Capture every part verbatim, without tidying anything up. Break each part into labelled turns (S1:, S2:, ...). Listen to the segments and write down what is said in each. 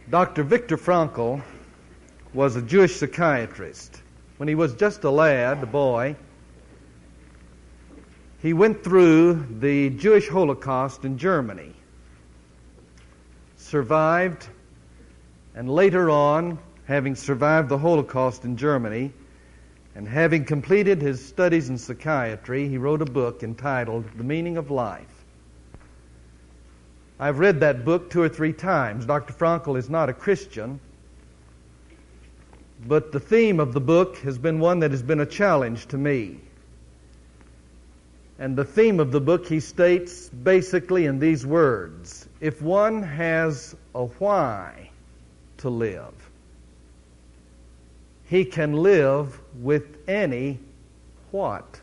S1: Doctor Viktor Frankl was a Jewish psychiatrist. When he was just a lad, a boy, he went through the Jewish Holocaust in Germany, survived, and later on, having survived the Holocaust in Germany, and having completed his studies in psychiatry, he wrote a book entitled The Meaning of Life. I've read that book two or three times. Doctor Frankl is not a Christian, but the theme of the book has been one that has been a challenge to me. And the theme of the book, he states basically in these words: if one has a why to live, he can live with any what.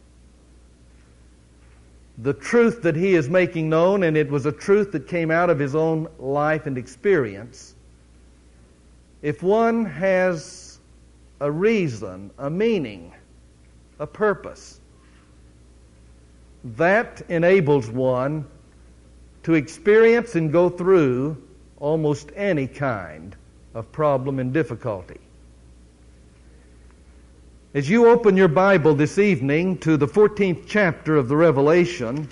S1: The truth that he is making known, and it was a truth that came out of his own life and experience, if one has a reason, a meaning, a purpose, that enables one to experience and go through almost any kind of problem and difficulty. As you open your Bible this evening to the fourteenth chapter of the Revelation,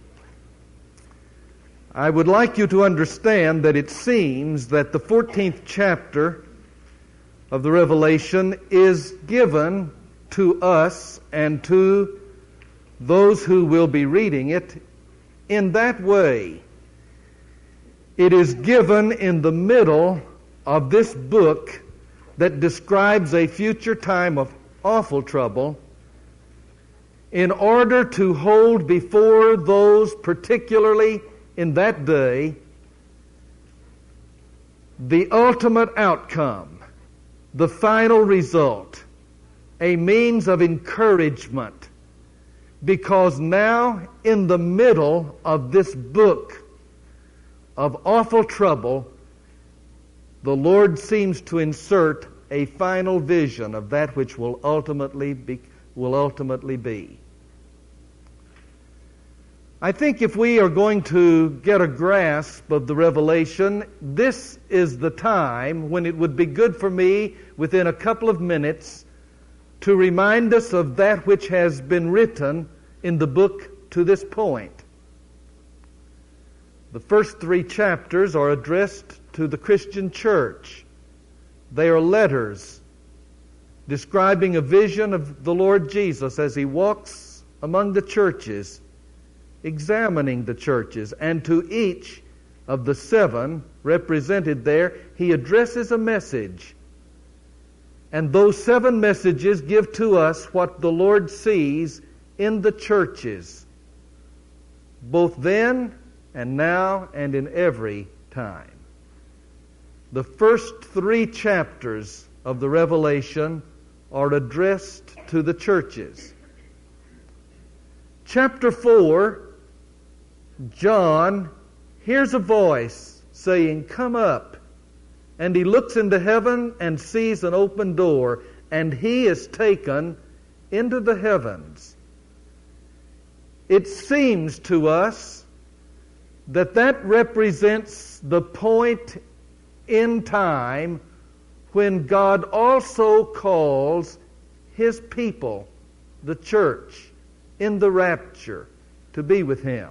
S1: I would like you to understand that it seems that the fourteenth chapter of the Revelation is given to us and to those who will be reading it in that way. It is given in the middle of this book that describes a future time of awful trouble, in order to hold before those, particularly in that day, the ultimate outcome, the final result, a means of encouragement. Because now, in the middle of this book of awful trouble, the Lord seems to insert a final vision of that which will ultimately be, will ultimately be. I think if we are going to get a grasp of the Revelation, this is the time when it would be good for me, within a couple of minutes, to remind us of that which has been written in the book to this point. The first three chapters are addressed to the Christian church. They are letters describing a vision of the Lord Jesus as He walks among the churches, examining the churches, and to each of the seven represented there, He addresses a message. And those seven messages give to us what the Lord sees in the churches, both then and now and in every time. The first three chapters of the Revelation are addressed to the churches. Chapter four, John hears a voice saying, "Come up." And he looks into heaven and sees an open door, and he is taken into the heavens. It seems to us that that represents the point in time when God also calls His people, the church, in the rapture to be with Him.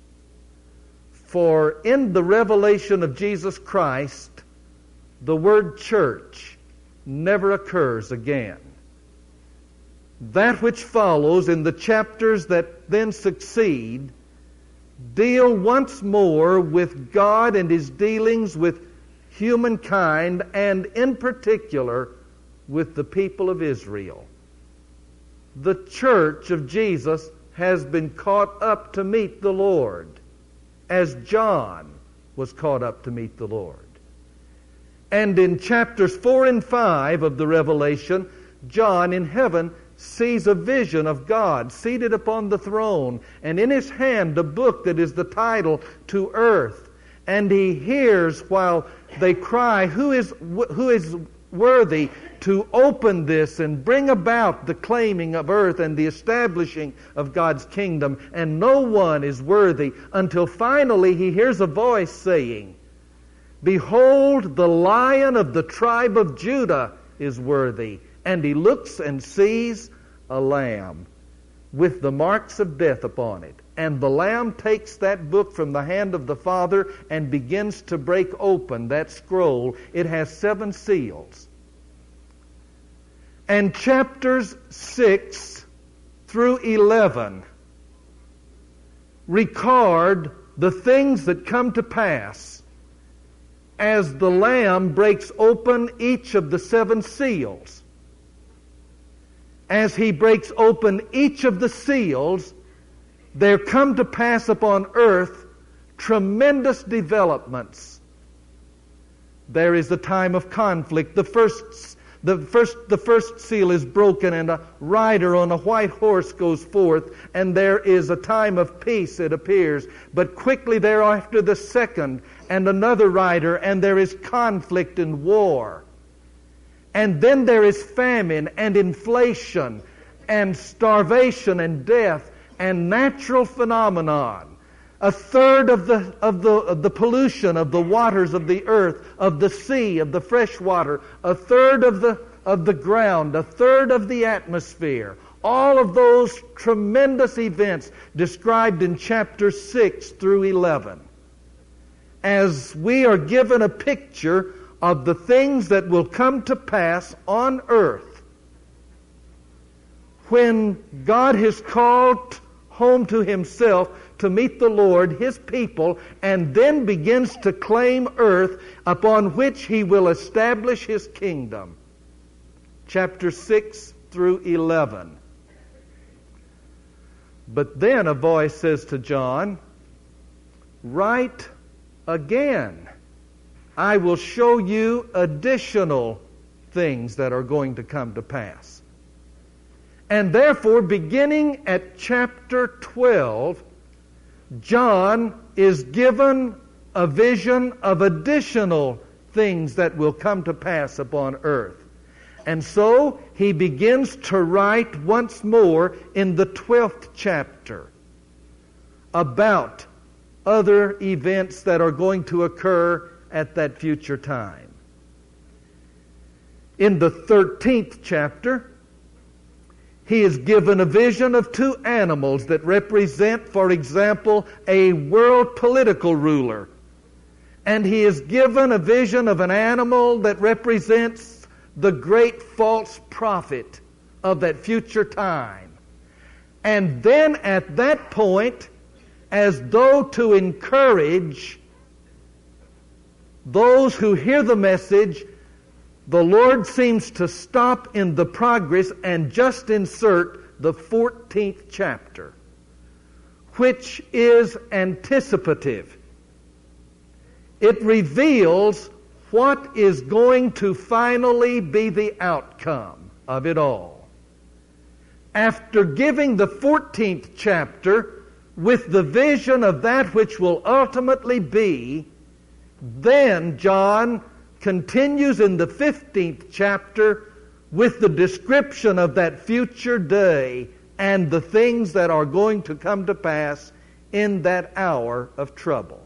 S1: For in the revelation of Jesus Christ, the word church never occurs again. That which follows in the chapters that then succeed deal once more with God and His dealings with humankind, and in particular with the people of Israel. The church of Jesus has been caught up to meet the Lord, as John was caught up to meet the Lord. And in chapters four and five of the Revelation, John in heaven sees a vision of God seated upon the throne, and in his hand a book that is the title to earth. And he hears while they cry, who is who is worthy to open this and bring about the claiming of earth and the establishing of God's kingdom? And no one is worthy, until finally he hears a voice saying, Behold, the Lion of the tribe of Judah is worthy. And he looks and sees a lamb with the marks of death upon it. And the Lamb takes that book from the hand of the Father and begins to break open that scroll. It has seven seals. And chapters six through eleven record the things that come to pass as the Lamb breaks open each of the seven seals. As he breaks open each of the seals, there come to pass upon earth tremendous developments. There is a time of conflict. The first, the first, the first seal is broken, and a rider on a white horse goes forth, and there is a time of peace, it appears. But quickly thereafter the second, and another rider, and there is conflict and war. And then there is famine and inflation and starvation and death and natural phenomenon. A third of the of the of the pollution of the waters of the earth, of the sea, of the fresh water, a third of the of the ground, a third of the atmosphere. All of those tremendous events described in chapter six through eleven. As we are given a picture of the things that will come to pass on earth when God has called home to himself to meet the Lord, his people, and then begins to claim earth upon which he will establish his kingdom. Chapter six through eleven. But then a voice says to John, "Write again. I will show you additional things that are going to come to pass." And therefore, beginning at chapter twelve, John is given a vision of additional things that will come to pass upon earth. And so he begins to write once more in the twelfth chapter about other events that are going to occur at that future time. In the thirteenth chapter, he is given a vision of two animals that represent, for example, a world political ruler. And he is given a vision of an animal that represents the great false prophet of that future time. And then at that point, as though to encourage those who hear the message, the Lord seems to stop in the progress and just insert the fourteenth chapter, which is anticipative. It reveals what is going to finally be the outcome of it all. After giving the fourteenth chapter with the vision of that which will ultimately be, then John continues in the fifteenth chapter with the description of that future day and the things that are going to come to pass in that hour of trouble.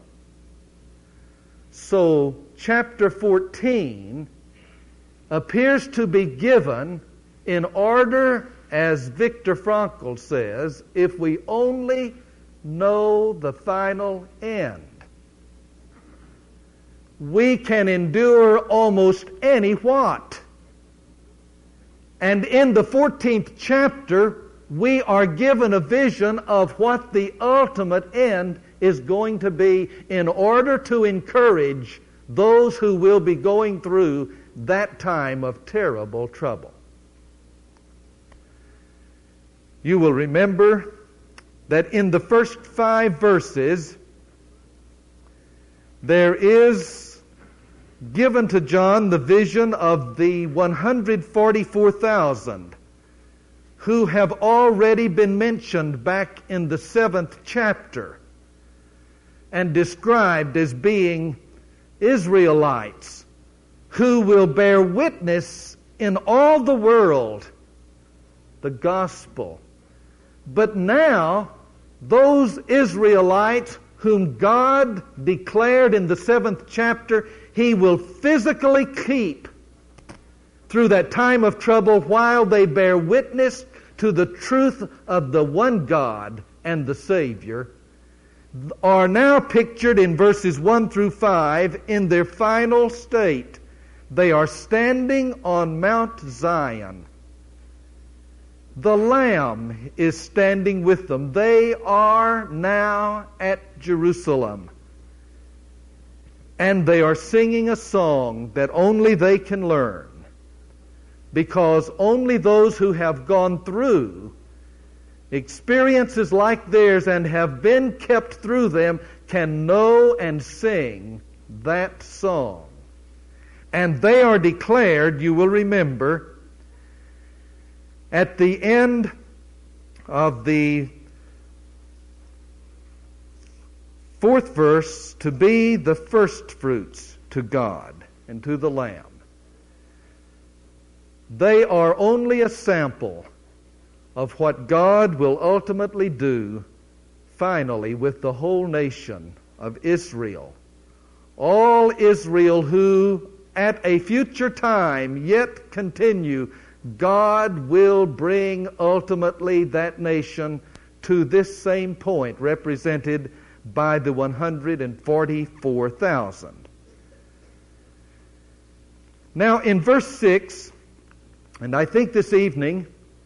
S1: So, chapter fourteen appears to be given in order, as Viktor Frankl says, if we only know the final end, we can endure almost any what. And in the fourteenth chapter, we are given a vision of what the ultimate end is going to be in order to encourage those who will be going through that time of terrible trouble. You will remember that in the first five verses, there is given to John the vision of the one hundred forty-four thousand who have already been mentioned back in the seventh chapter and described as being Israelites who will bear witness in all the world the gospel. But now, those Israelites whom God declared in the seventh chapter He will physically keep through that time of trouble while they bear witness to the truth of the one God and the Savior, are now pictured in verses one through five in their final state. They are standing on Mount Zion. The Lamb is standing with them. They are now at Jerusalem. And they are singing a song that only they can learn, because only those who have gone through experiences like theirs and have been kept through them can know and sing that song. And they are declared, you will remember, at the end of the fourth verse, to be the first fruits to God and to the Lamb. They are only a sample of what God will ultimately do finally with the whole nation of Israel. All Israel who at a future time yet continue, God will bring ultimately that nation to this same point, represented by the one hundred forty-four thousand. Now in verse six, and I think this evening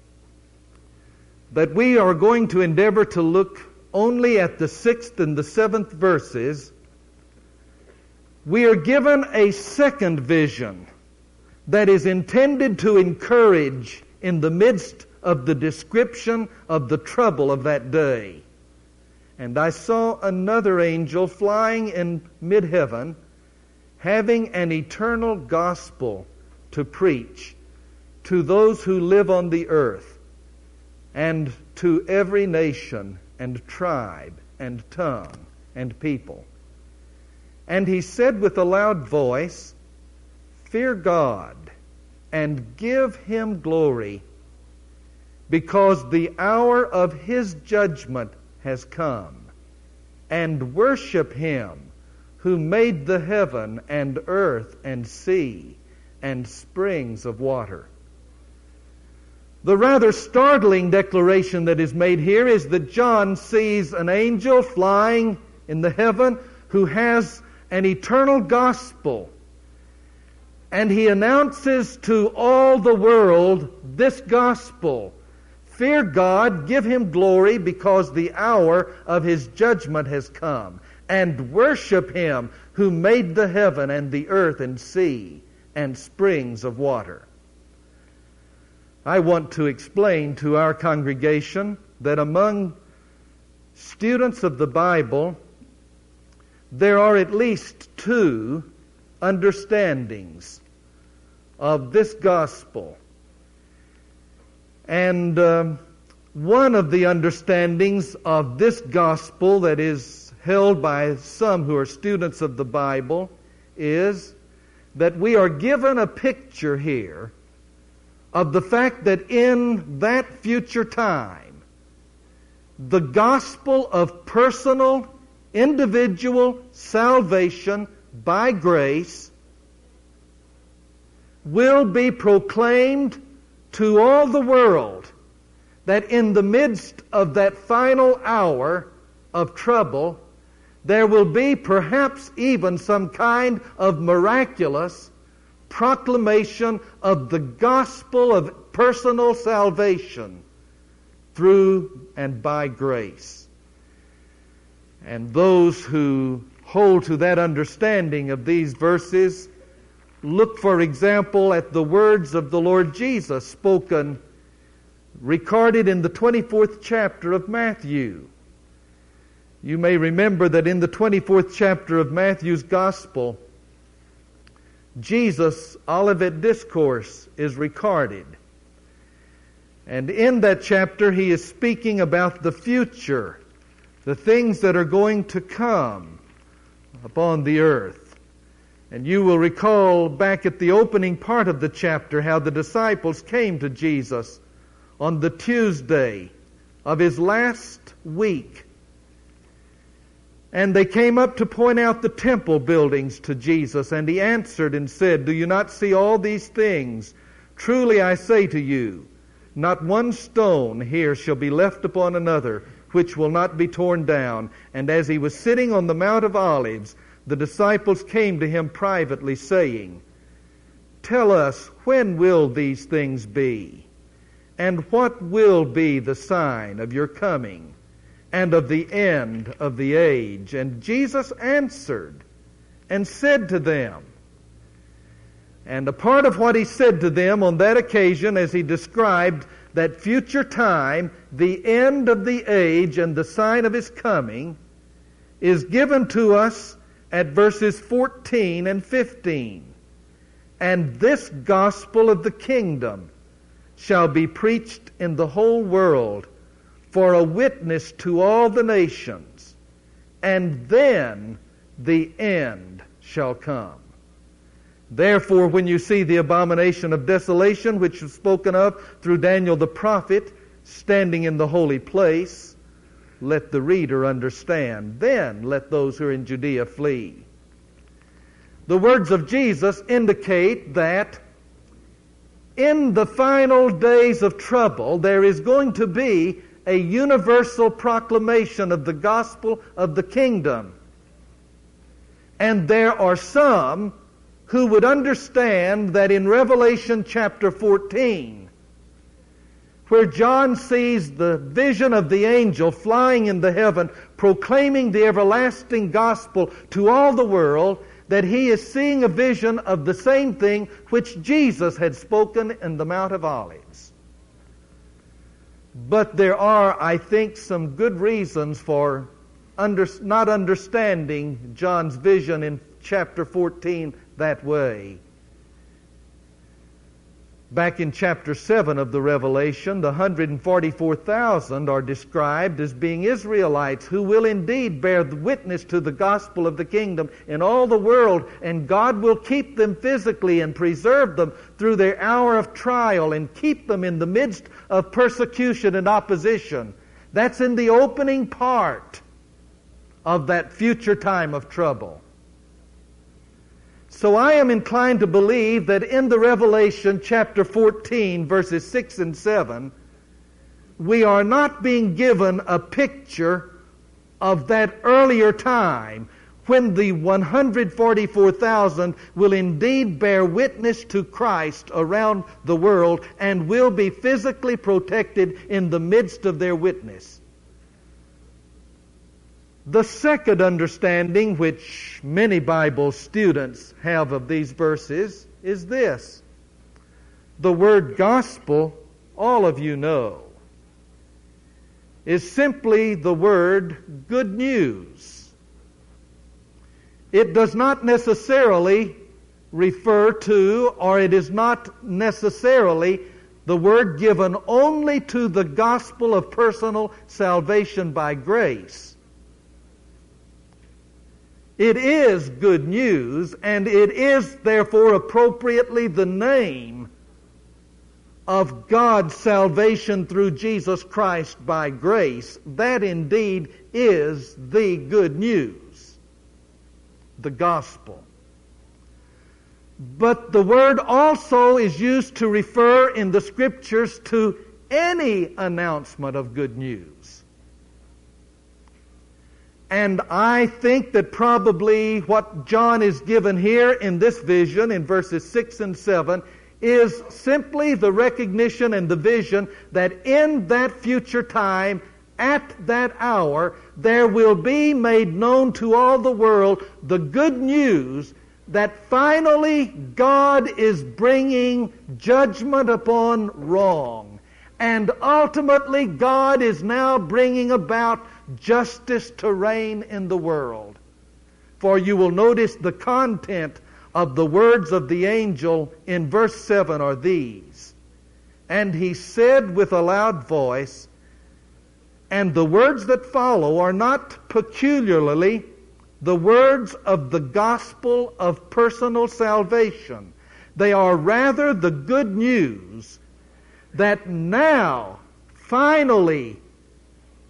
S1: that we are going to endeavor to look only at the sixth and the seventh verses, we are given a second vision that is intended to encourage in the midst of the description of the trouble of that day. And I saw another angel flying in mid-heaven, having an eternal gospel to preach to those who live on the earth, and to every nation and tribe and tongue and people. And he said with a loud voice, "Fear God and give Him glory, because the hour of His judgment has come, and worship Him who made the heaven and earth and sea and springs of water." The rather startling declaration that is made here is that John sees an angel flying in the heaven who has an eternal gospel. And he announces to all the world this gospel: fear God, give Him glory, because the hour of His judgment has come, and worship Him who made the heaven and the earth and sea and springs of water. I want to explain to our congregation that among students of the Bible, there are at least two understandings of this gospel. And um, one of the understandings of this gospel that is held by some who are students of the Bible is that we are given a picture here of the fact that in that future time, the gospel of personal, individual salvation by grace will be proclaimed to all the world, that in the midst of that final hour of trouble, there will be perhaps even some kind of miraculous proclamation of the gospel of personal salvation through and by grace. And those who hold to that understanding of these verses look, for example, at the words of the Lord Jesus spoken, recorded in the twenty-fourth chapter of Matthew. You may remember that in the twenty-fourth chapter of Matthew's Gospel, Jesus' Olivet Discourse is recorded. And in that chapter, He is speaking about the future, the things that are going to come upon the earth. And you will recall back at the opening part of the chapter how the disciples came to Jesus on the Tuesday of His last week. And they came up to point out the temple buildings to Jesus, and he answered and said, "Do you not see all these things? Truly I say to you, not one stone here shall be left upon another, which will not be torn down." And as he was sitting on the Mount of Olives, the disciples came to him privately, saying, "Tell us, when will these things be? And what will be the sign of your coming and of the end of the age?" And Jesus answered and said to them, and a part of what he said to them on that occasion, as he described that future time, the end of the age and the sign of his coming, is given to us at verses fourteen and fifteen. "And this gospel of the kingdom shall be preached in the whole world for a witness to all the nations, and then the end shall come. Therefore, when you see the abomination of desolation, which was spoken of through Daniel the prophet, standing in the holy place, let the reader understand. Then let those who are in Judea flee." The words of Jesus indicate that in the final days of trouble, there is going to be a universal proclamation of the gospel of the kingdom. And there are some who would understand that in Revelation chapter fourteen, where John sees the vision of the angel flying into heaven, proclaiming the everlasting gospel to all the world, that he is seeing a vision of the same thing which Jesus had spoken in the Mount of Olives. But there are, I think, some good reasons for under, not understanding John's vision in chapter fourteen that way. Back in chapter seven of the Revelation, the one hundred forty-four thousand are described as being Israelites who will indeed bear witness to the gospel of the kingdom in all the world, and God will keep them physically and preserve them through their hour of trial and keep them in the midst of persecution and opposition. That's in the opening part of that future time of trouble. So I am inclined to believe that in the Revelation chapter fourteen, verses six and seven, we are not being given a picture of that earlier time when the one hundred forty-four thousand will indeed bear witness to Christ around the world and will be physically protected in the midst of their witness. The second understanding which many Bible students have of these verses is this. The word gospel, all of you know, is simply the word good news. It does not necessarily refer to, or it is not necessarily the word given only to the gospel of personal salvation by grace. It is good news, and it is therefore appropriately the name of God's salvation through Jesus Christ by grace. That indeed is the good news, the gospel. But the word also is used to refer in the Scriptures to any announcement of good news. And I think that probably what John is given here in this vision in verses six and seven is simply the recognition and the vision that in that future time, at that hour, there will be made known to all the world the good news that finally God is bringing judgment upon wrong. And ultimately God is now bringing about justice to reign in the world. For you will notice the content of the words of the angel in verse seven are these. And he said with a loud voice, and the words that follow are not peculiarly the words of the gospel of personal salvation. They are rather the good news that now, finally,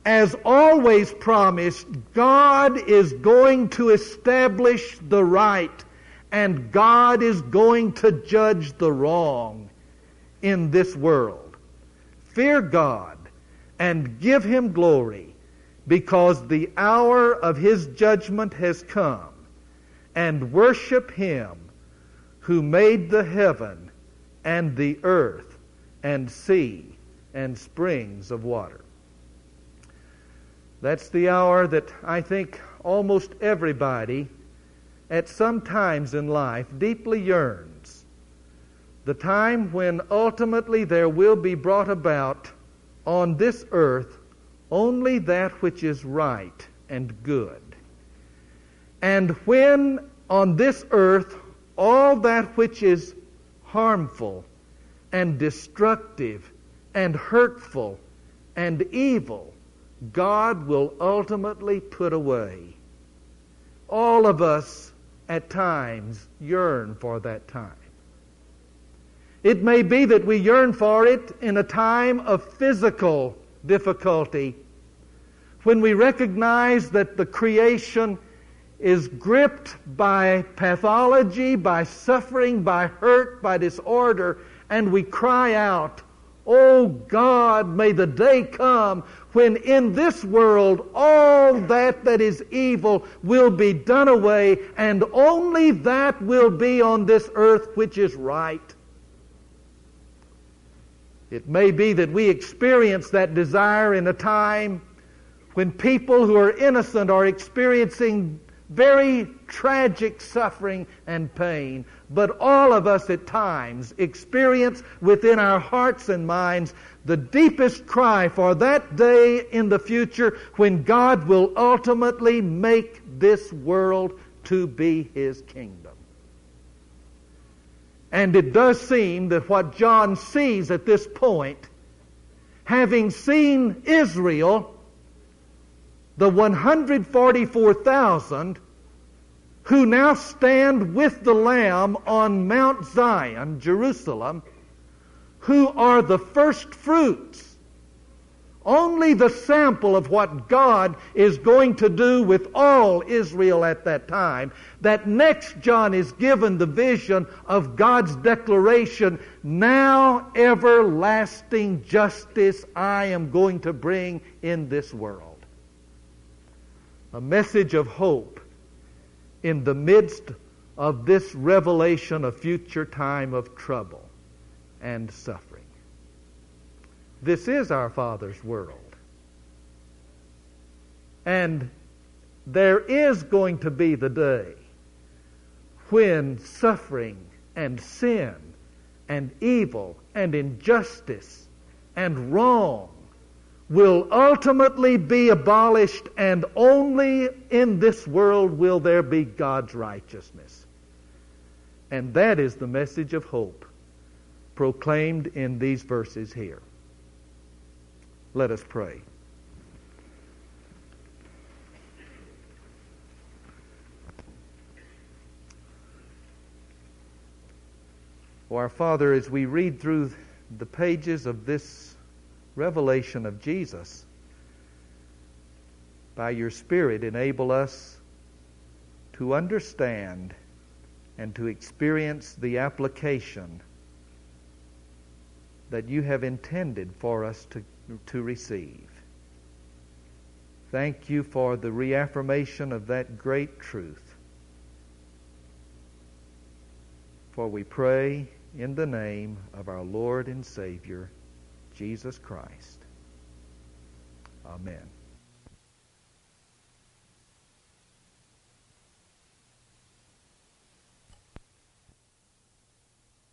S1: as always promised, God is going to establish the right, and God is going to judge the wrong in this world. Fear God and give Him glory, because the hour of His judgment has come, and worship Him who made the heaven and the earth and sea and springs of water. That's the hour that I think almost everybody at some times in life deeply yearns. The time when ultimately there will be brought about on this earth only that which is right and good. And when on this earth all that which is harmful and destructive and hurtful and evil, God will ultimately put away. All of us at times yearn for that time. It may be that we yearn for it in a time of physical difficulty, when we recognize that the creation is gripped by pathology, by suffering, by hurt, by disorder, and we cry out, "Oh God, may the day come when in this world all that that is evil will be done away, and only that will be on this earth which is right." It may be that we experience that desire in a time when people who are innocent are experiencing very tragic suffering and pain. But all of us at times experience within our hearts and minds the deepest cry for that day in the future when God will ultimately make this world to be His kingdom. And it does seem that what John sees at this point, having seen Israel, the one hundred forty-four thousand who now stand with the Lamb on Mount Zion, Jerusalem, who are the first fruits, only the sample of what God is going to do with all Israel at that time, that next John is given the vision of God's declaration, "Now everlasting justice I am going to bring in this world." A message of hope in the midst of this revelation of future time of trouble and suffering. This is our Father's world. And there is going to be the day when suffering and sin and evil and injustice and wrong will ultimately be abolished, and only in this world will there be God's righteousness. And that is the message of hope proclaimed in these verses here. Let us pray. Oh, our Father, as we read through the pages of this revelation of Jesus, by your Spirit enable us to understand and to experience the application that you have intended for us to, to receive. Thank you for the reaffirmation of that great truth. For we pray in the name of our Lord and Savior, Jesus Christ. Amen.